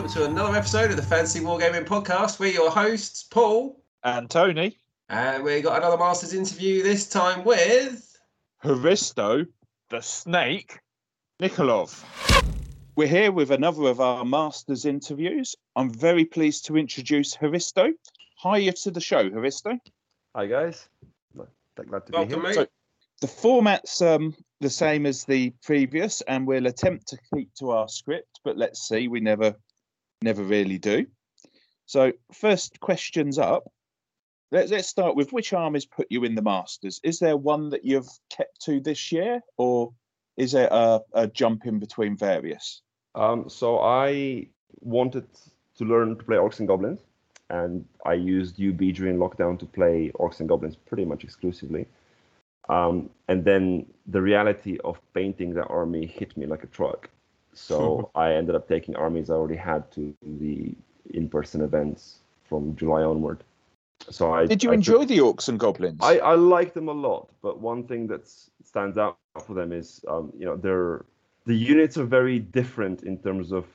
welcome to another episode of the Fantasy Wargaming Podcast. We're your hosts, Paul and Tony, and we got another Masters interview. This time with Hristo, the Snake, Nikolov. We're here with another of our Masters interviews. I'm very pleased to introduce Hristo. Hiya to the show, Hristo. Hi guys, glad to welcome, be here. Mate. So, the format's the same as the previous, and we'll attempt to keep to our script, but let's see, we never really do. So, first questions up. Let's start with which armies put you in the Masters. Is there one that you've kept to this year, or is it a jump in between various? So I wanted to learn to play Orcs and Goblins, and I used UB during lockdown to play Orcs and Goblins pretty much exclusively. And then the reality of painting that army hit me like a truck. So I ended up taking armies I already had to the in-person events from July onward. So Did you enjoy the Orcs and Goblins? I like them a lot, but one thing that stands out for them is, the units are very different in terms of,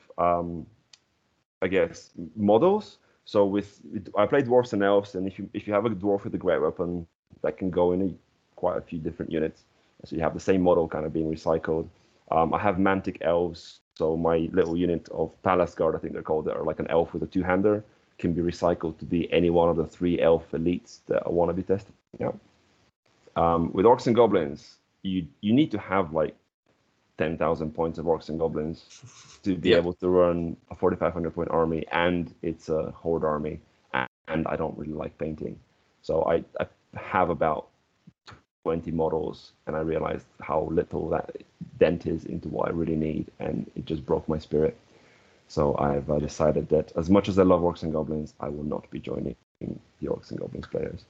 I guess, models. So I play dwarfs and elves, and if you have a dwarf with a great weapon, that can go in quite a few different units. So you have the same model kind of being recycled. I have Mantic elves, so my little unit of Palace Guard, I think they're called, that are like an elf with a two-hander, can be recycled to be any one of the 3 elf elites that I want to be testing out. With Orcs and Goblins, you need to have like 10,000 points of Orcs and Goblins to be able to run a 4,500 point army, and it's a horde army, and I don't really like painting. So I have about 20 models, and I realized how little that dent is into what I really need, and it just broke my spirit. So I've decided that as much as I love Orcs and Goblins, I will not be joining the Orcs and Goblins players.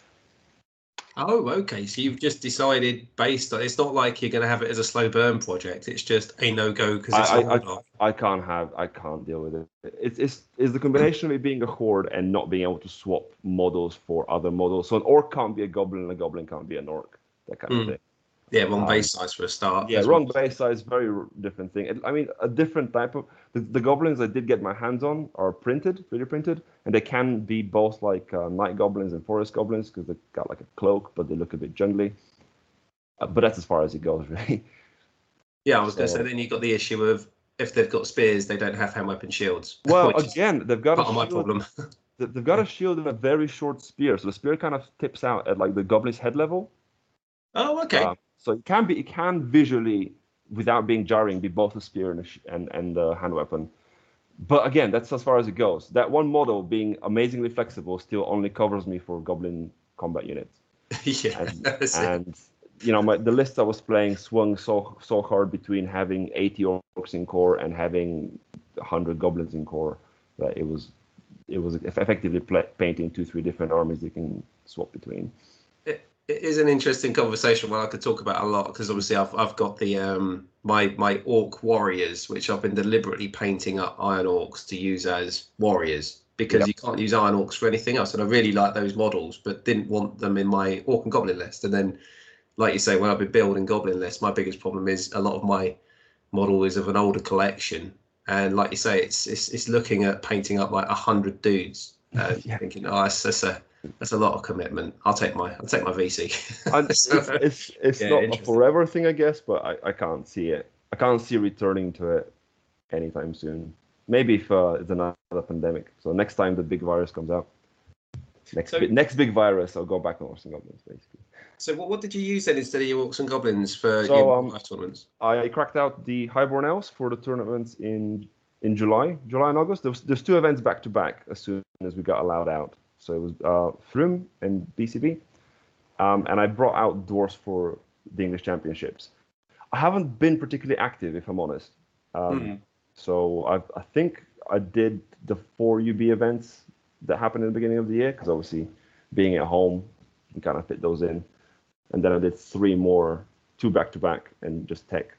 Oh, okay. So you've just decided based on, it's not like you're going to have it as a slow burn project. It's just a no-go because it's a horde. I can't deal with it. It's the combination of it being a horde and not being able to swap models for other models. So an orc can't be a goblin and a goblin can't be an orc. That kind of thing. Yeah, wrong base size for a start. Yeah, wrong base size, very different thing. I mean, a different type of... The goblins I did get my hands on are printed, 3D printed, and they can be both like night goblins and forest goblins because they've got like a cloak, but they look a bit jungly. But that's as far as it goes, really. Yeah, I was going to say, then you've got the issue of if they've got spears, they don't have hand weapon shields. Well, again, they've got part of my problem. They've got a shield and a very short spear, so the spear kind of tips out at like the goblin's head level. Oh, okay. So it can visually, without being jarring, be both a spear and a hand weapon. But again, that's as far as it goes. That one model, being amazingly flexible, still only covers me for goblin combat units. Yeah, and the list I was playing swung so hard between having 80 orcs in core and having 100 goblins in core that it was effectively painting 2-3 different armies you can swap between. It is an interesting conversation one I could talk about a lot because obviously I've got the my orc warriors, which I've been deliberately painting up iron orcs to use as warriors because you can't use iron orcs for anything else, and I really like those models but didn't want them in my orc and goblin list. And then, like you say, when I've been building goblin lists, my biggest problem is a lot of my model is of an older collection, and like you say, it's looking at painting up like 100 dudes thinking, that's a lot of commitment. I'll take my VC. It's not a forever thing, I guess, but I can't see it. I can't see returning to it anytime soon. Maybe if it's another pandemic. So next time the big virus comes out, next big virus, I'll go back to Orcs and Goblins, basically. So what did you use then instead of your Orcs and Goblins for your live tournaments? I cracked out the Highborn Elves for the tournaments in July and August. There's 2 events back to back as soon as we got allowed out. So it was Frum and BCB. And I brought out Dwarves for the English Championships. I haven't been particularly active, if I'm honest. So I think I did the 4 UB events that happened in the beginning of the year, because obviously being at home, you can kind of fit those in. And then I did 3 more, 2 back-to-back, and just tech.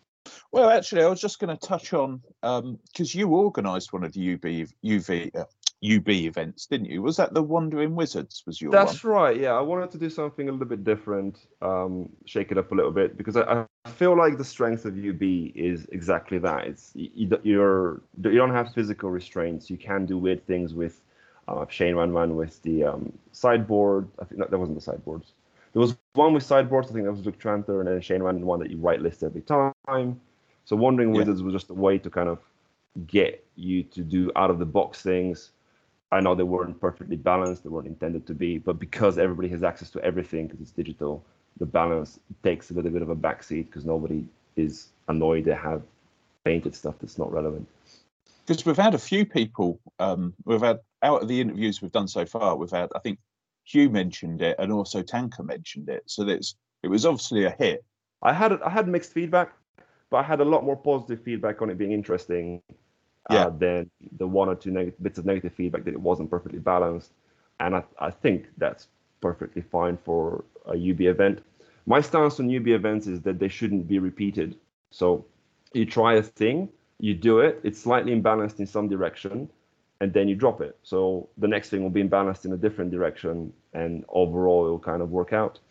Well, actually, I was just going to touch on, because you organised one of the UB events, didn't you? Was that the Wandering Wizards? Was your That's one? right. Yeah, I wanted to do something a little bit different, shake it up a little bit, because I feel like the strength of UB is exactly that. It's you don't have physical restraints. You can do weird things with Shane Wan with the sideboard. I think that wasn't the sideboards. There was one with sideboards. I think that was Luke Tranter, and then Shane Wan one that you right list every time. So Wandering Wizards was just a way to kind of get you to do out of the box things. I know they weren't perfectly balanced, they weren't intended to be, but because everybody has access to everything because it's digital, the balance takes a little bit of a backseat because nobody is annoyed they have painted stuff that's not relevant. Because we've had a few people, we've had out of the interviews we've done so far, we've had, I think Hugh mentioned it and also Tanker mentioned it. So it was obviously a hit. I had mixed feedback, but I had a lot more positive feedback on it being interesting. Than the one or two bits of negative feedback that it wasn't perfectly balanced. And I think that's perfectly fine for a UB event. My stance on UB events is that they shouldn't be repeated. So you try a thing, you do it, it's slightly imbalanced in some direction, and then you drop it. So the next thing will be imbalanced in a different direction, and overall it'll kind of work out.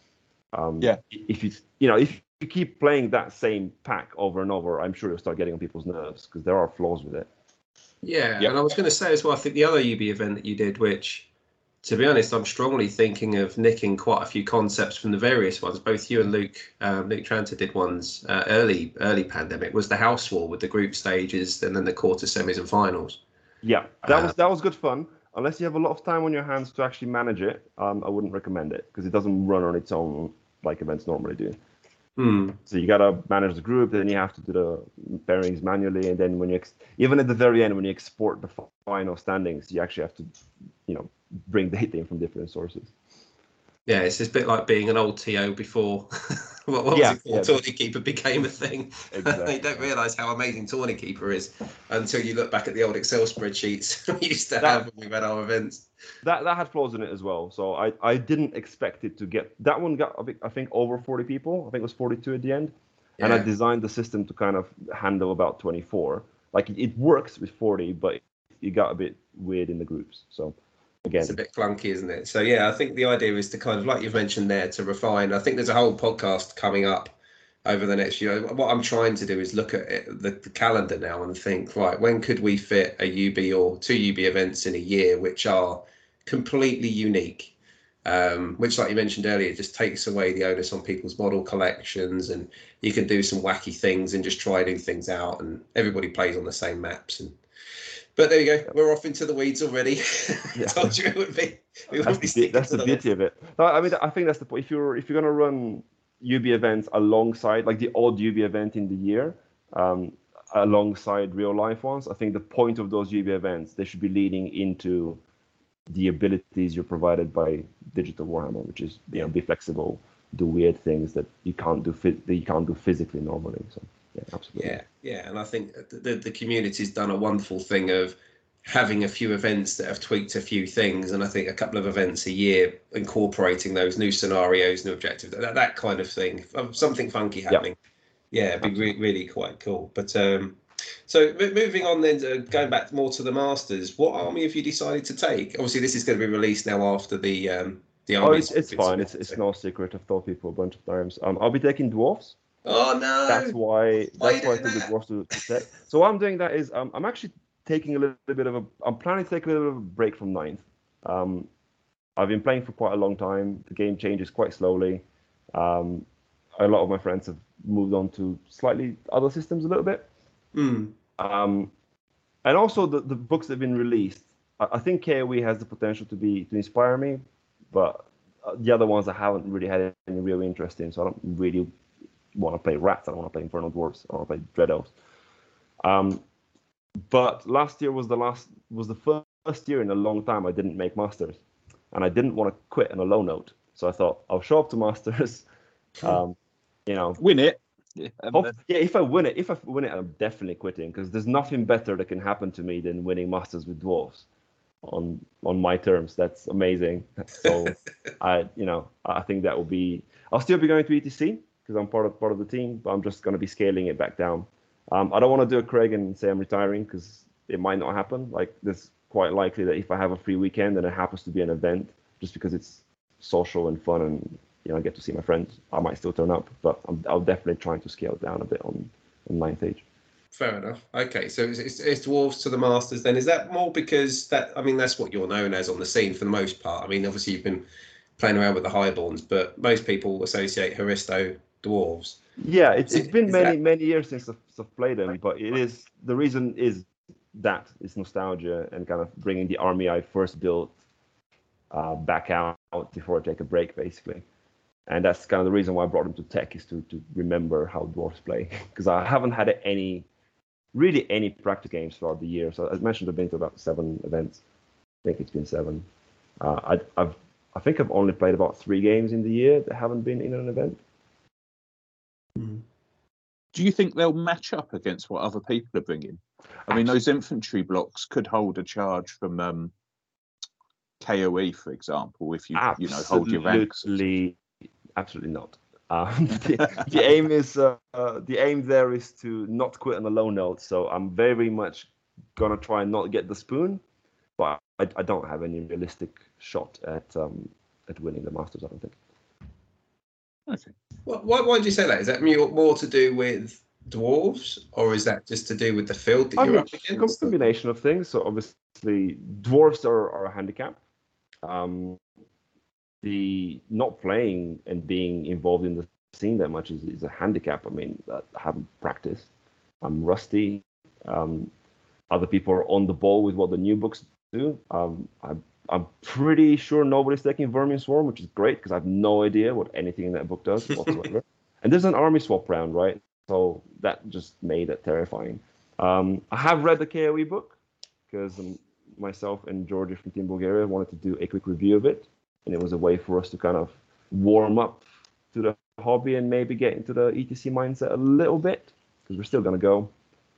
If you keep playing that same pack over and over, I'm sure you'll start getting on people's nerves because there are flaws with it. Yeah, and I was going to say as well, I think the other UB event that you did, which, to be honest, I'm strongly thinking of nicking quite a few concepts from the various ones. Both you and Luke Tranter did ones early pandemic, was the house wall with the group stages and then the quarter semis and finals. Yeah, that was good fun. Unless you have a lot of time on your hands to actually manage it, I wouldn't recommend it because it doesn't run on its own like events normally do. So you gotta manage the group, then you have to do the pairings manually, and then when you even at the very end when you export the final standings, you actually have to, bring data in from different sources. Yeah, it's just a bit like being an old TO before what was it called? Tourney Keeper became a thing. Exactly. You don't realise how amazing Tourney Keeper is until you look back at the old Excel spreadsheets we used to have when we had our events. That had flaws in it as well. So I didn't expect it to get that one got I think over 40 people. I think it was 42 at the end. Yeah. And I designed the system to kind of handle about 24. Like it works with 40, but it got a bit weird in the groups. So again, it's a bit clunky, isn't it? So yeah, I think the idea is to kind of, like you've mentioned there, to refine. I think there's a whole podcast coming up over the next year. What I'm trying to do is look at the calendar now and think, right, when could we fit a UB or two UB events in a year which are completely unique, which, like you mentioned earlier, just takes away the onus on people's model collections, and you can do some wacky things and just try new things out, and everybody plays on the same maps. But there you go. We're off into the weeds already. I told you it would be. That's the beauty of it. I mean, I think that's the point. If you're going to run UB events alongside, like the odd UB event in the year, alongside real life ones, I think the point of those UB events, they should be leading into the abilities you're provided by digital Warhammer, which is be flexible, do weird things that you can't do physically normally. So. Yeah, absolutely. Yeah, and I think the community's done a wonderful thing of having a few events that have tweaked a few things, and I think a couple of events a year incorporating those new scenarios, new objectives, that kind of thing, something funky happening. Yeah, it'd be really quite cool. But so moving on then, going back more to the Masters, what army have you decided to take? Obviously, this is going to be released now after the army. Oh, it's fine. It's no secret. I've told people a bunch of times. I'll be taking dwarves. Oh no! That's why I took the dwarves to take. So what I'm doing that is I'm actually taking a little bit of I'm planning to take a little bit of a break from 9th. I've been playing for quite a long time. The game changes quite slowly. A lot of my friends have moved on to slightly other systems a little bit. And also the books that have been released. I think KOE has the potential to inspire me, but the other ones I haven't really had any real interest in. So I don't really want to play rats. I don't want to play Infernal Dwarves. I want to play Dread Elves. But last year was the first year in a long time I didn't make Masters, and I didn't want to quit on a low note. So I thought I'll show up to Masters, win it. If I win it, I'm definitely quitting because there's nothing better that can happen to me than winning Masters with dwarves on my terms. That's amazing. So I think that will be. I'll still be going to ETC. Because I'm part of the team, but I'm just going to be scaling it back down. I don't want to do a Craig and say I'm retiring because it might not happen. Like there's quite likely that if I have a free weekend and it happens to be an event, just because it's social and fun and I get to see my friends, I might still turn up. But I'll definitely try to scale down a bit on ninth age. Fair enough. Okay, so it's dwarves to the masters. Then is that more because that's what you're known as on the scene for the most part? I mean, obviously you've been playing around with the highborns, but most people associate Haristo dwarves. Yeah, it's been many years since I've played them, but the reason is that it's nostalgia and kind of bringing the army I first built back out before I take a break, basically. And that's kind of the reason why I brought them to tech, is to remember how dwarves play, because I haven't had any practice games throughout the year. So as mentioned, I've been to about 7 events. I think it's been 7. I think I've only played about 3 games in the year that haven't been in an event. Do you think they'll match up against what other people are bringing? I mean, those infantry blocks could hold a charge from KOE, for example, if you hold your ranks. Absolutely not. The aim there is to not quit on a low note. So I'm very much gonna try and not get the spoon, but I don't have any realistic shot at winning the Masters, I don't think. Okay. Why did you say that? Is that more to do with dwarves, or is that just to do with the field that you're up against? A combination of things. So obviously, dwarves are a handicap. The not playing and being involved in the scene that much is a handicap. I mean, I haven't practiced. I'm rusty. Other people are on the ball with what the new books do. I'm pretty sure nobody's taking Vermin Swarm, which is great because I have no idea what anything in that book does whatsoever. And there's an army swap round, right? So that just made it terrifying. I have read the KOE book because myself and Georgia from Team Bulgaria wanted to do a quick review of it. And it was a way for us to kind of warm up to the hobby and maybe get into the ETC mindset a little bit, because we're still going to go.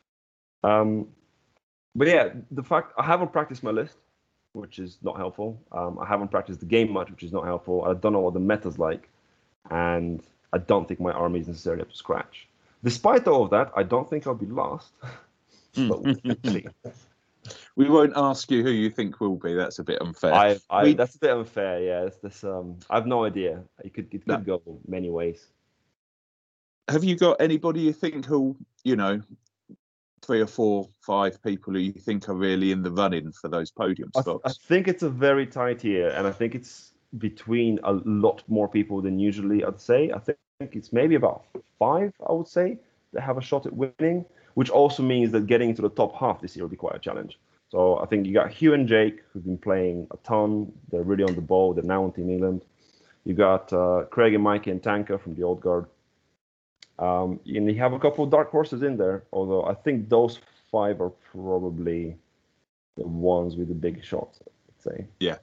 But yeah, the fact I haven't practiced my list, which is not helpful. I haven't practiced the game much, which is not helpful. I don't know what the meta's like, and I don't think my army is necessarily up to scratch. Despite all of that, I don't think I'll be lost. But we'll see. We won't ask you who you think will be. That's a bit unfair. That's a bit unfair. Yeah, I have no idea. It could go many ways. Have you got anybody you think who 3 or 4, 5 people who you think are really in the running for those podium spots? I think it's a very tight year, and I think it's between a lot more people than usually. I'd say. I think it's maybe about 5. I would say that have a shot at winning, which also means that getting into the top half this year will be quite a challenge. So I think you got Hugh and Jake, who've been playing a ton. They're really on the ball. They're now on Team England. You got Craig and Mikey and Tanka from the Old Guard. And you have a couple of dark horses in there, although I think those 5 are probably the ones with the big shots, I'd say. Yeah.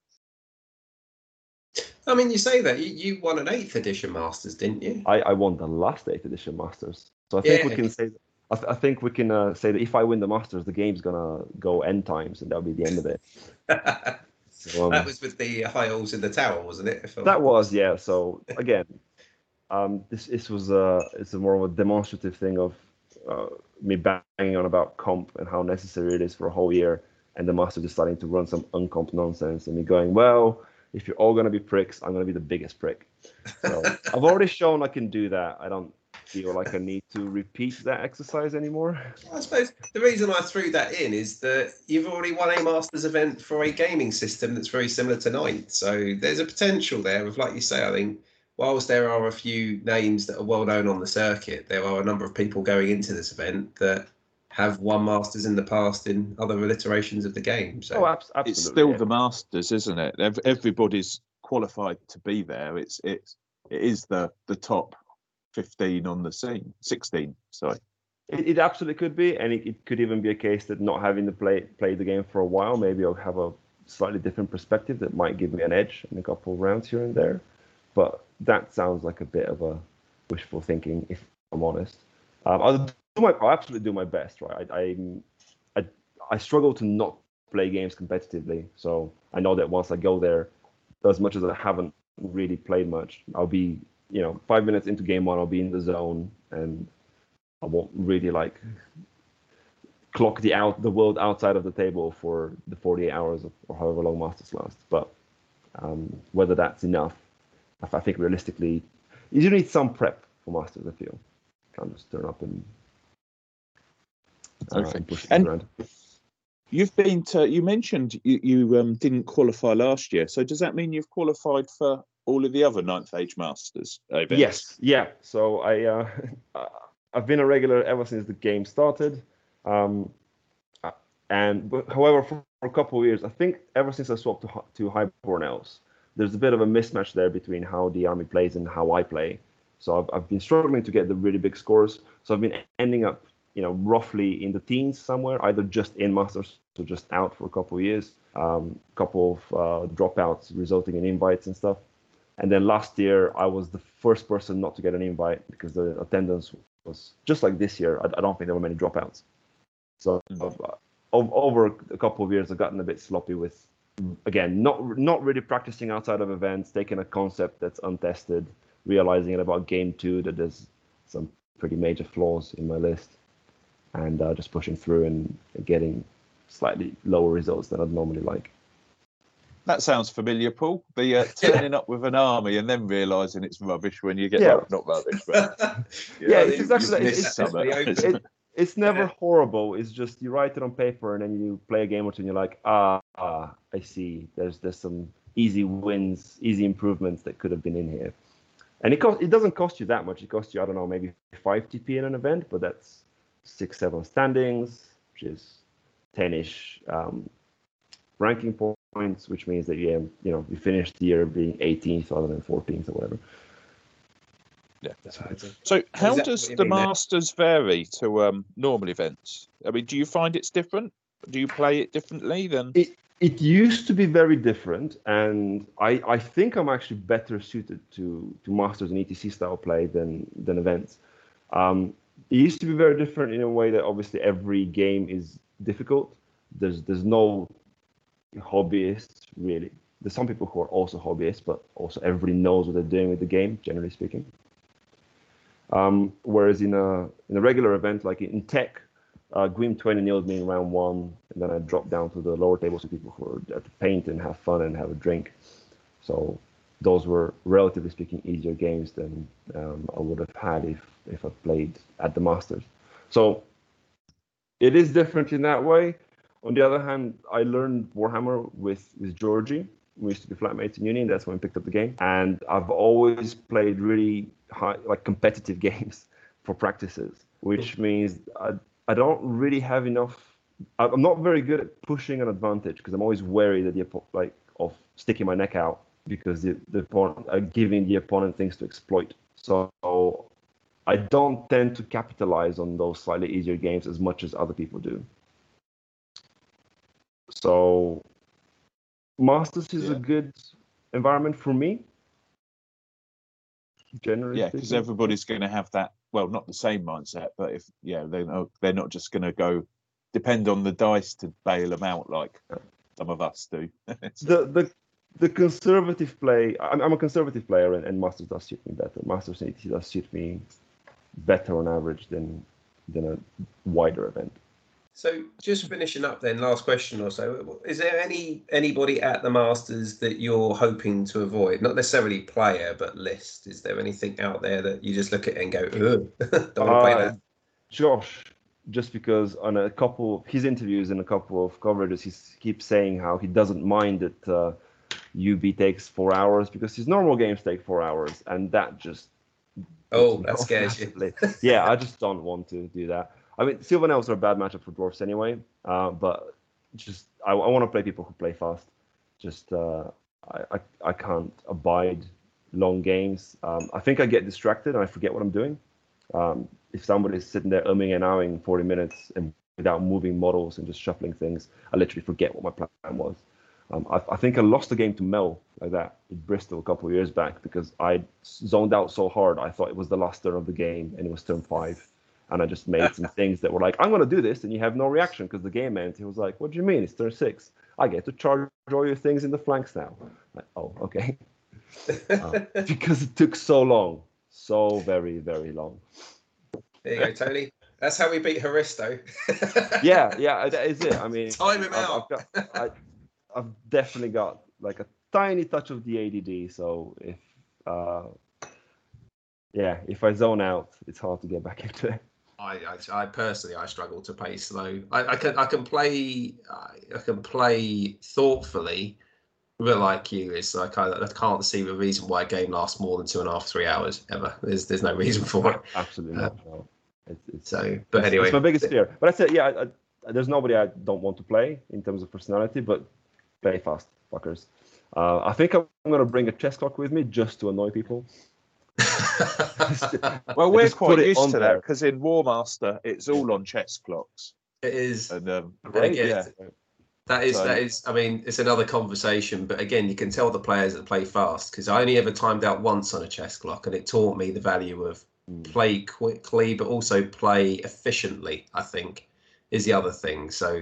I mean, you say that. You won an 8th edition Masters, didn't you? I won the last 8th edition Masters. So I think we can say... I think we can say that if I win the Masters, the game's gonna go end times, and that'll be the end of it. So, that was with the high holes in the tower, wasn't it? That was, yeah. So again, this was it's a more of a demonstrative thing of me banging on about comp and how necessary it is for a whole year, and the Masters deciding to run some uncomp nonsense, and me going, well, if you're all gonna be pricks, I'm gonna be the biggest prick. So I've already shown I can do that. I don't feel like I need to repeat that exercise anymore. I suppose the reason I threw that in is that you've already won a Masters event for a gaming system that's very similar to Ninth. So there's a potential there of, like you say, I think, whilst there are a few names that are well known on the circuit, there are a number of people going into this event that have won Masters in the past in other iterations of the game. So absolutely. It's still the Masters, isn't it? Everybody's qualified to be there. It is the top 15 on the scene, 16. Sorry. It absolutely could be, and it could even be a case that not having to play the game for a while, maybe I'll have a slightly different perspective that might give me an edge in a couple of rounds here and there. But that sounds like a bit of a wishful thinking, if I'm honest. I'll absolutely do my best, right? I struggle to not play games competitively, so I know that once I go there, as much as I haven't really played much, I'll be 5 minutes into game 1, I'll be in the zone, and I won't really clock the world outside of the table for the 48 hours or however long Masters lasts. But whether that's enough, I think realistically, you do need some prep for Masters. I feel can't just turn up and push things around. You've been to. You mentioned you didn't qualify last year. So does that mean you've qualified for all of the other Ninth Age Masters events? Yes, yeah. So I've been a regular ever since the game started, but however, for a couple of years, I think ever since I swapped to Highborn Elves, there's a bit of a mismatch there between how the army plays and how I play. So I've been struggling to get the really big scores. So I've been ending up, roughly in the teens somewhere, either just in Masters or just out for a couple of years. Couple of dropouts resulting in invites and stuff. And then last year, I was the first person not to get an invite because the attendance was just like this year. I don't think there were many dropouts. So over a couple of years, I've gotten a bit sloppy with, again, not really practicing outside of events, taking a concept that's untested, realizing at about game 2 that there's some pretty major flaws in my list, and just pushing through and getting slightly lower results than I'd normally like. That sounds familiar, Paul. The turning up with an army and then realising it's rubbish when you get not rubbish. But, it's exactly it's never horrible. It's just you write it on paper and then you play a game or two and you're like, I see. There's some easy wins, easy improvements that could have been in here. And it doesn't cost you that much. It costs you, I don't know, maybe 5 TP in an event, but that's 6-7 standings, which is 10-ish ranking points, which means that you finished the year being 18th rather than 14th or whatever. Yeah. So how does the Masters vary to normal events? I mean, do you find it's different? Do you play it differently than? It used to be very different, and I think I'm actually better suited to Masters and ETC style play than events. It used to be very different in a way that obviously every game is difficult. There's no hobbyists really. There's some people who are also hobbyists, but also everybody knows what they're doing with the game, generally speaking. Whereas in a regular event like in Tech, Gwym 20 nilled me in round 1, and then I dropped down to the lower tables with people who are there to paint and have fun and have a drink. So those were, relatively speaking, easier games than I would have had if I played at the Masters. So it is different in that way. On the other hand, I learned Warhammer with Georgie. We used to be flatmates in uni, and that's when we picked up the game. And I've always played really high, like competitive games for practices, which means I don't really have enough. I'm not very good at pushing an advantage because I'm always wary that of sticking my neck out because the opponent giving the opponent things to exploit. So I don't tend to capitalize on those slightly easier games as much as other people do. So Masters is a good environment for me. Generally, because everybody's going to have that. Well, not the same mindset, but if they're not just going to go depend on the dice to bail them out like some of us do. The conservative play. I'm a conservative player, and Masters does suit me better. Masters and ETC does suit me better on average than a wider event. So just finishing up then, last question or so, is there anybody at the Masters that you're hoping to avoid? Not necessarily player, but list. Is there anything out there that you just look at and go, ugh, don't want to play that? Josh, just because on a couple of his interviews and a couple of coverages, he keeps saying how he doesn't mind that UB takes 4 hours because his normal games take 4 hours, and that just... Oh, that scares you. Yeah, I just don't want to do that. I mean, Sylvan Elves are a bad matchup for Dwarfs anyway, but just I want to play people who play fast. Just I can't abide long games. I think I get distracted and I forget what I'm doing. If somebody's sitting there umming and ahhing 40 minutes and without moving models and just shuffling things, I literally forget what my plan was. I think I lost a game to Mel like that in Bristol a couple of years back because I zoned out so hard. I thought it was the last turn of the game and it was turn 5. And I just made some things that were like, I'm going to do this, and you have no reaction because the game ends. He was like, what do you mean? It's turn 6. I get to charge all your things in the flanks now. Like, oh, okay. Because it took so long. So very, very long. There you go, Tony. That's how we beat Haristo. yeah, that is it. I mean, time him out. I've definitely got like a tiny touch of the ADD. So if I zone out, it's hard to get back into it. I personally struggle to play slow. I can play thoughtfully, but like you, it's like I can't see the reason why a game lasts more than 2.5-3 hours ever. There's no reason for it. Absolutely not. No. Anyway, it's my biggest fear. But I said, there's nobody I don't want to play in terms of personality, but play fast, fuckers. I think I'm going to bring a chess clock with me just to annoy people. Well, we're quite used to that because in War Master, it's all on chess clocks. It is. And again, that is. I mean, it's another conversation, but again, you can tell the players that play fast because I only ever timed out once on a chess clock, and it taught me the value of play quickly, but also play efficiently. I think is the other thing. So,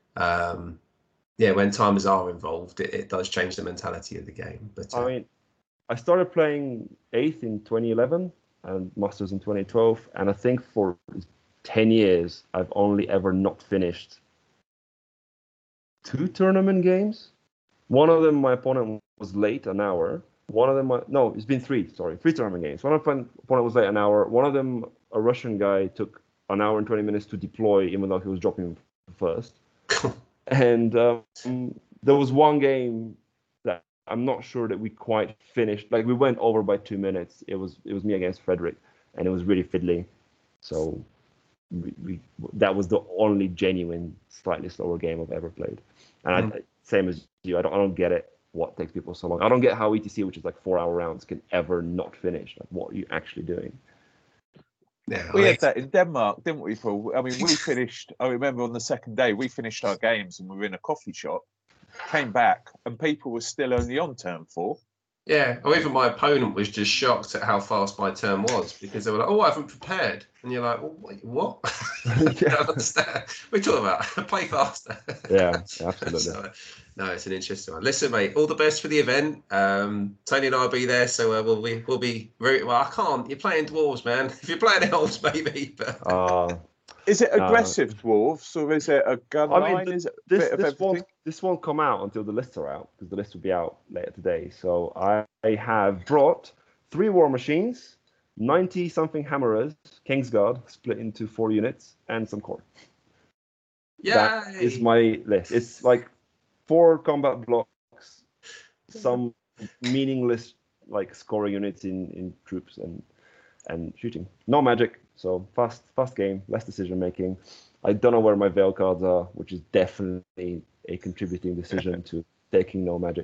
when timers are involved, it does change the mentality of the game. But I mean, I started playing 8th in 2011 and Masters in 2012, and I think for 10 years I've only ever not finished 2 tournament games. One of them my opponent was late an hour. One of them it's been 3 tournament games. One of my opponent was late an hour. One of them, a Russian guy, took an hour and 20 minutes to deploy, even though he was dropping first. And there was one game that I'm not sure that we quite finished. Like we went over by 2 minutes. It was me against Frederick, and it was really fiddly. So that was the only genuine, slightly slower game I've ever played. And same as you, I don't get it. What takes people so long? I don't get how ETC, which is like 4-hour rounds, can ever not finish. Like, what are you actually doing? Yeah, we had that in Denmark, didn't we, Paul? I mean, we finished. I remember on the second day, we finished our games and we were in a coffee shop. Came back and people were still only on turn 4. Yeah, or even my opponent was just shocked at how fast my turn was because they were like, "Oh, I haven't prepared," and you're like, "Oh, wait, what?" I don't understand. We're talking about play faster. Yeah, absolutely. So, no, it's an interesting one. Listen, mate, all the best for the event. Tony and I will be there, so we'll be very well. I can't. You're playing dwarves, man. If you're playing elves, maybe. But is it aggressive dwarves or is it a gun line? Is it a bit of everything? This won't come out until the lists are out because the list will be out later today. So I have brought 3 war machines, 90-something hammerers, Kingsguard split into 4 units, and some core. Yay! That is my list. It's like 4 combat blocks, some meaningless like scoring units in troops and shooting. No magic. So fast game, less decision making. I don't know where my Veil cards are, which is definitely a contributing decision to taking no magic.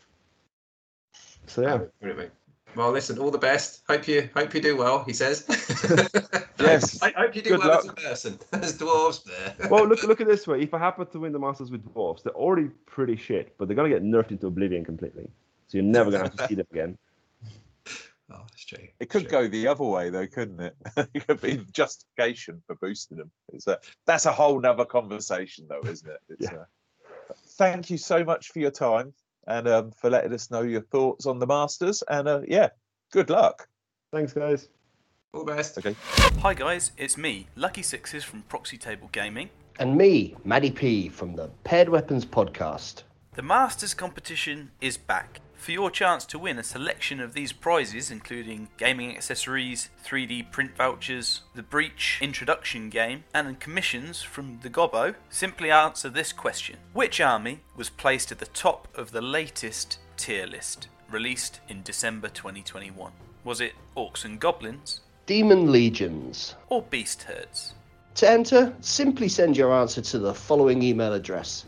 So yeah. Brilliant. Well, listen, all the best. Hope you do well. He says. Yes. I hope you do well as a person. There's dwarves there. Well, look at it this way. If I happen to win the Masters with dwarves, they're already pretty shit, but they're gonna get nerfed into oblivion completely. So you're never gonna have to see them again. Oh, that's true. It could go the other way, though, couldn't it? It could be justification for boosting them. That's a whole nother conversation, though, isn't it? Thank you so much for your time and for letting us know your thoughts on the Masters. And good luck. Thanks, guys. All the best. Okay. Hi, guys. It's me, Lucky Sixes from Proxy Table Gaming. And me, Maddie P from the Paired Weapons podcast. The Masters competition is back. For your chance to win a selection of these prizes, including gaming accessories, 3D print vouchers, the Breach introduction game, and commissions from the Gobbo, simply answer this question. Which army was placed at the top of the latest tier list, released in December 2021? Was it Orcs and Goblins? Demon Legions. Or Beast Herds? To enter, simply send your answer to the following email address.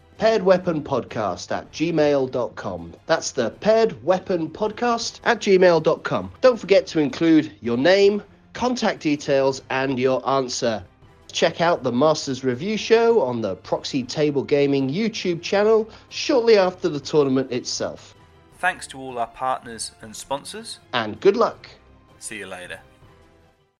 pairedweaponpodcast@gmail.com. That's the pairedweaponpodcast@gmail.com. Don't forget to include your name, contact details, and your answer. Check out the Masters Review Show on the Proxy Table Gaming YouTube channel shortly after the tournament itself. Thanks to all our partners and sponsors. And good luck. See you later.